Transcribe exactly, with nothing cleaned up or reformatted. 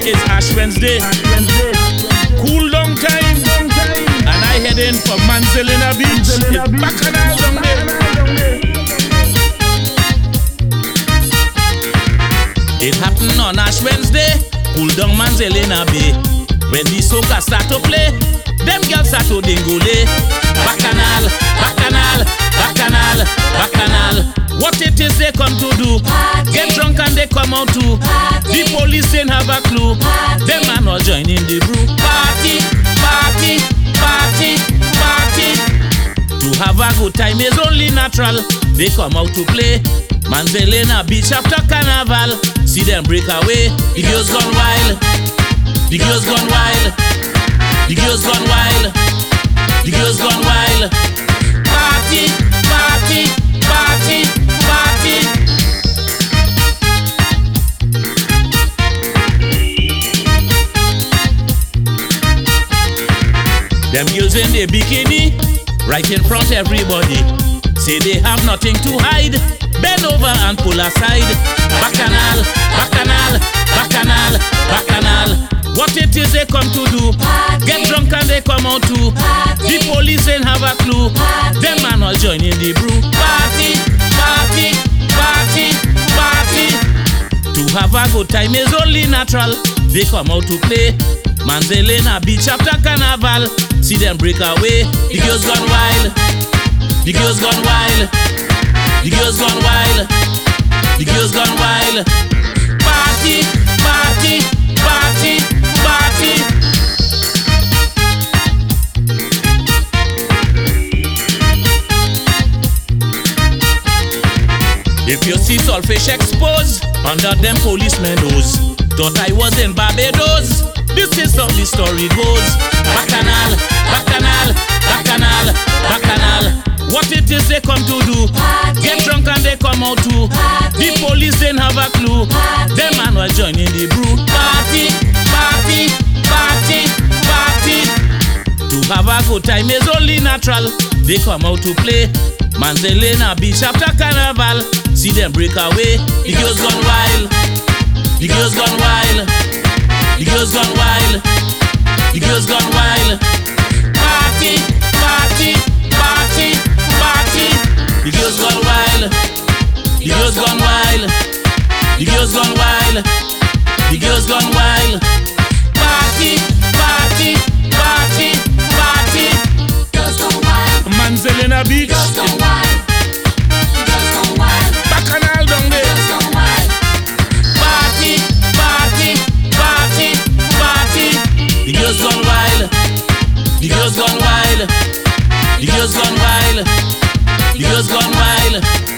is Ash Wednesday, cool down time, and I heading for Manzilina Beach. It's bacchanal down there. It happened on Ash Wednesday, cool down Manzilina Bay. When the soca start to play, them girls start to dingole. Bacchanal, bacchanal, bacchanal, bacchanal. What it is they come to do? Party. Get drunk and they come out too. Party. The police didn't have a clue. Party. Them are not joining the brew. Party, party, party, party. To have a good time is only natural. They come out to play. Manzilina Beach after carnival. See them break away. The girls gone wild. The girls gone wild. The girls gone wild. The girls gone wild. Party, party, party, party. Them girls in their bikini, right in front everybody. Say they have nothing to hide. Bend over and pull aside. Bacchanal, bacchanal, bacchanal, bacchanal. What it is they come to do? Party. Get drunk and they come out too. Party. The police ain't have a clue. Party. Them are not joining the brew. Party, party, party, party. To have a good time is only natural. They come out to play. Manzilina Beach after carnival. See them break away. The girls gone wild. The girls gone wild. The girls gone wild. The girls gone wild. Party, party, party, party. If you see Saltfish exposed under them policemen nose, thought I was in Barbados. This is how the story goes. Bacchanal, bacchanal, bacchanal, bacchanal. What it is they come to do? Party. Get drunk and they come out too. Party. The police didn't have a clue. Party. Them man was joining the brew. Party, party, party, party. To have a good time is only natural. They come out to play. Manzilina Beach after carnival. See them break away. The girls gone wild. The girls gone wild. The girls gone wild. The girls gone wild. Party, party, party, party. The girls gone wild. The girls gone wild. The girls gone wild. The girls gone wild. Party, party, party, party. Girls gone wild. Manzilina Beach. Girls gone wild. Girls gone wild. Bacchanal down there. Girls gone wild. Party, party, party, party. The girls gone wild. The girls gone wild. The girls gone wild. The girls gone wild.